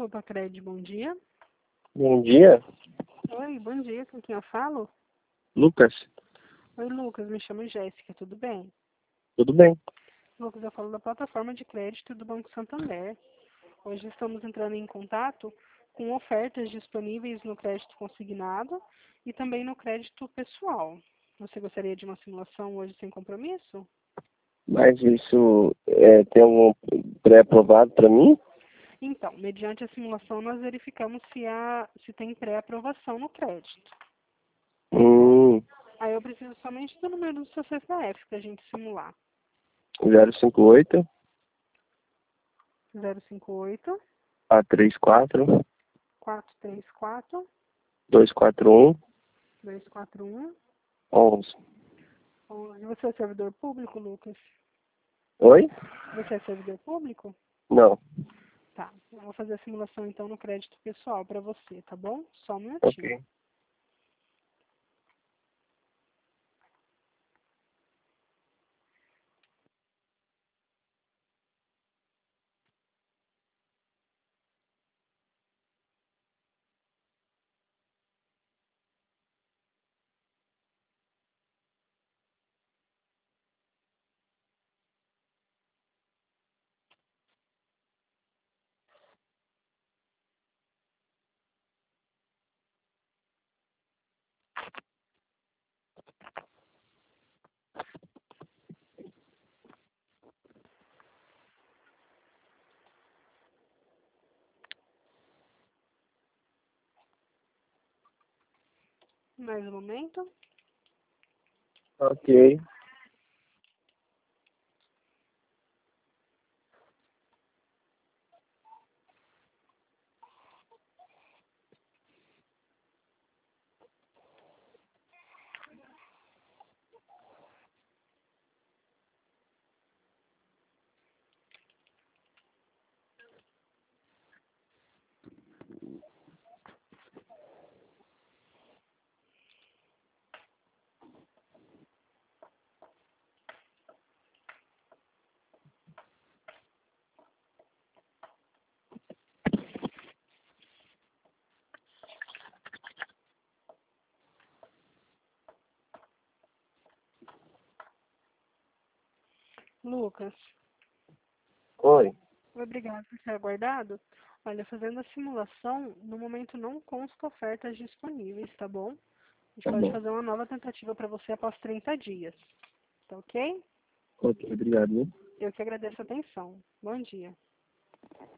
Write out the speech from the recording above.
Opa, Cred, bom dia. Bom dia, Oi, bom dia, com quem eu falo? Lucas. Oi, Lucas, me chamo Jéssica, tudo bem? Tudo bem? Lucas, eu falo da plataforma de crédito do Banco Santander. Hoje estamos entrando em contato com ofertas disponíveis no crédito consignado e também no crédito pessoal. Você gostaria de uma simulação hoje sem compromisso? Mas isso tem algum pré-aprovado para mim? Então, mediante a simulação, nós verificamos se tem pré-aprovação no crédito. Hum, Aí eu preciso somente do número do seu CPF para a gente simular. 058 058 A34 434 241 241 11. 11. Você é servidor público, Lucas? Oi? Você é servidor público? Não. Tá. Eu vou fazer a simulação então no crédito pessoal para você, tá bom? Só um minutinho. Ok. Mais um momento. Ok. Lucas, Oi. obrigado por ter aguardado. Olha, fazendo a simulação, no momento não consta ofertas disponíveis, tá bom? A gente Tá pode bom. fazer uma nova tentativa para você após 30 dias. Tá ok? Ok, obrigado, né? Eu que agradeço a atenção. Bom dia.